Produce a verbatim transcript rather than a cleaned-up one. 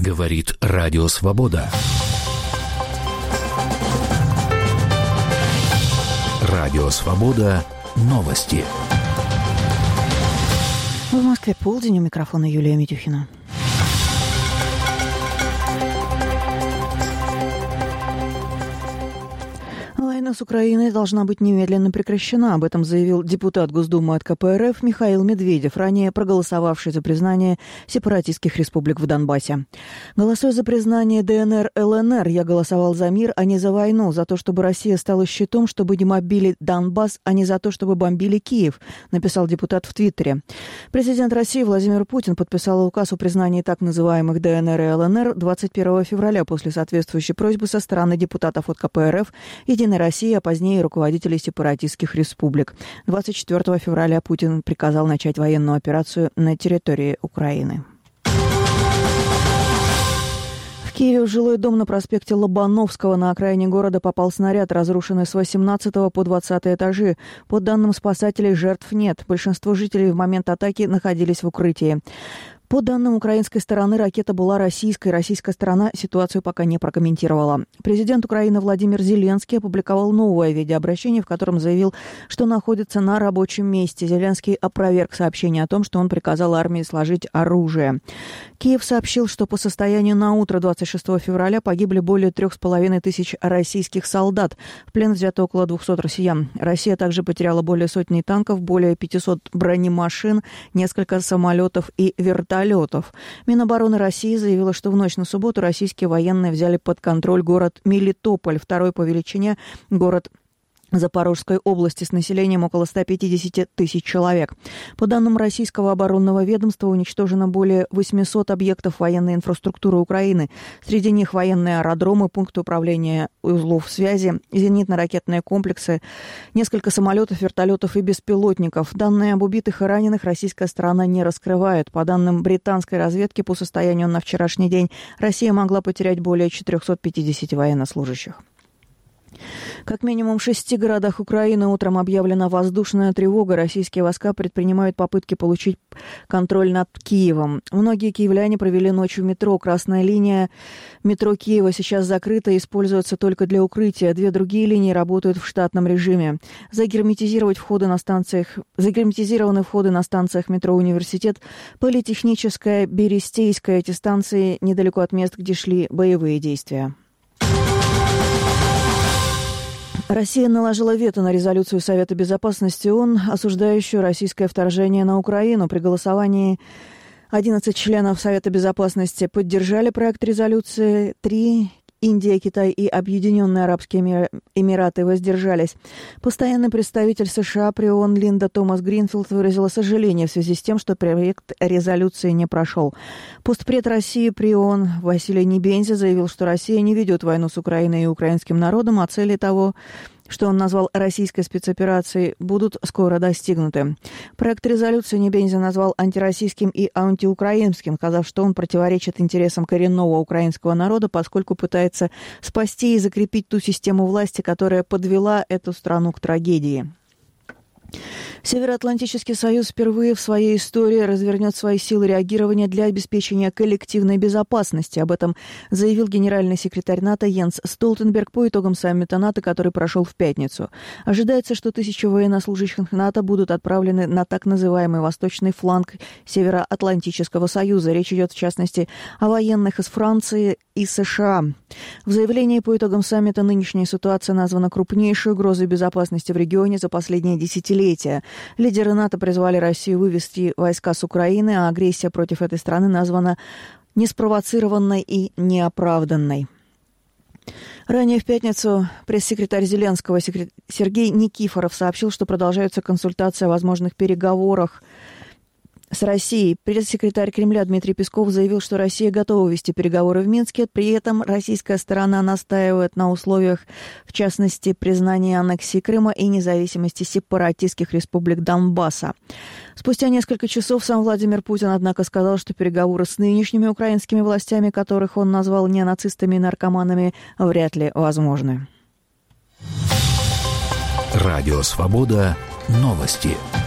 Говорит Радио Свобода. Радио Свобода. Новости. В Москве полдень, у микрофона Юлия Митюхина. Война с Украиной должна быть немедленно прекращена. Об этом заявил депутат Госдумы от ка пэ эр эф Михаил Медведев, ранее проголосовавший за признание сепаратистских республик в Донбассе. Голосуя за признание дэ эн эр эл эн эр, я голосовал за мир, а не за войну, за то, чтобы Россия стала щитом, чтобы не бомбили Донбасс, а не за то, чтобы бомбили Киев, написал депутат в Твиттере. Президент России Владимир Путин подписал указ о признании так называемых дэ эн эр и эл эн эр двадцать первого февраля после соответствующей просьбы со стороны депутатов от ка пэ эр эф, Единой России, а позднее руководителей сепаратистских республик. двадцать четвёртого февраля Путин приказал начать военную операцию на территории Украины. В Киеве в жилой дом на проспекте Лобановского на окраине города попал снаряд, разрушенный с восемнадцатого по двадцатый этажи. По данным спасателей, жертв нет. Большинство жителей в момент атаки находились в укрытии. По данным украинской стороны, ракета была российской. Российская сторона ситуацию пока не прокомментировала. Президент Украины Владимир Зеленский опубликовал новое видеообращение, в котором заявил, что находится на рабочем месте. Зеленский опроверг сообщение о том, что он приказал армии сложить оружие. Киев сообщил, что по состоянию на утро двадцать шестого февраля погибли более трех с половиной тысяч российских солдат. В плен взято около двухсот россиян. Россия также потеряла более сотни танков, более пятисот бронемашин, несколько самолетов и вертолетов. Минобороны России заявила, что в ночь на субботу российские военные взяли под контроль город Мелитополь, второй по величине город Запорожской области с населением около ста пятидесяти тысяч человек. По данным российского оборонного ведомства, уничтожено более восьмисот объектов военной инфраструктуры Украины. Среди них военные аэродромы, пункты управления узлов связи, зенитно-ракетные комплексы, несколько самолетов, вертолетов и беспилотников. Данные об убитых и раненых российская сторона не раскрывает. По данным британской разведки, по состоянию на вчерашний день Россия могла потерять более четырехсот пятидесяти военнослужащих. Как минимум в шести городах Украины утром объявлена воздушная тревога. Российские войска предпринимают попытки получить контроль над Киевом. Многие киевляне провели ночь в метро. Красная линия метро Киева сейчас закрыта и используется только для укрытия. Две другие линии работают в штатном режиме. Загерметизировать входы на станциях, загерметизированы входы на станциях метро «Университет», Политехническая, Берестейская. Эти станции недалеко от мест, где шли боевые действия. Россия наложила вето на резолюцию Совета Безопасности ООН, осуждающую российское вторжение на Украину. При голосовании одиннадцать членов Совета Безопасности поддержали проект резолюции, три – Индия, Китай и Объединенные Арабские Эмираты воздержались. Постоянный представитель США при ООН Линда Томас Гринфилд выразила сожаление в связи с тем, что проект резолюции не прошел. Постпред России при ООН Василий Небензя заявил, что Россия не ведет войну с Украиной и украинским народом, а цели того, что он назвал российской спецоперацией, будут скоро достигнуты. Проект резолюции Небензя назвал антироссийским и антиукраинским, сказав, что он противоречит интересам коренного украинского народа, поскольку пытается спасти и закрепить ту систему власти, которая подвела эту страну к трагедии. Североатлантический союз впервые в своей истории развернет свои силы реагирования для обеспечения коллективной безопасности. Об этом заявил генеральный секретарь НАТО Йенс Столтенберг по итогам саммита НАТО, который прошел в пятницу. Ожидается, что тысячи военнослужащих НАТО будут отправлены на так называемый восточный фланг Североатлантического союза. Речь идет, в частности, о военных из Франции и США. В заявлении по итогам саммита нынешняя ситуация названа крупнейшей угрозой безопасности в регионе за последние десятилетия. Лидеры НАТО призвали Россию вывести войска с Украины, а агрессия против этой страны названа неспровоцированной и неоправданной. Ранее в пятницу пресс-секретарь Зеленского Сергей Никифоров сообщил, что продолжаются консультации о возможных переговорах с Россией. Пресс-секретарь Кремля Дмитрий Песков заявил, что Россия готова вести переговоры в Минске. При этом российская сторона настаивает на условиях, в частности, признания аннексии Крыма и независимости сепаратистских республик Донбасса. Спустя несколько часов сам Владимир Путин, однако, сказал, что переговоры с нынешними украинскими властями, которых он назвал неонацистами и наркоманами, вряд ли возможны. Радио «Свобода». Новости.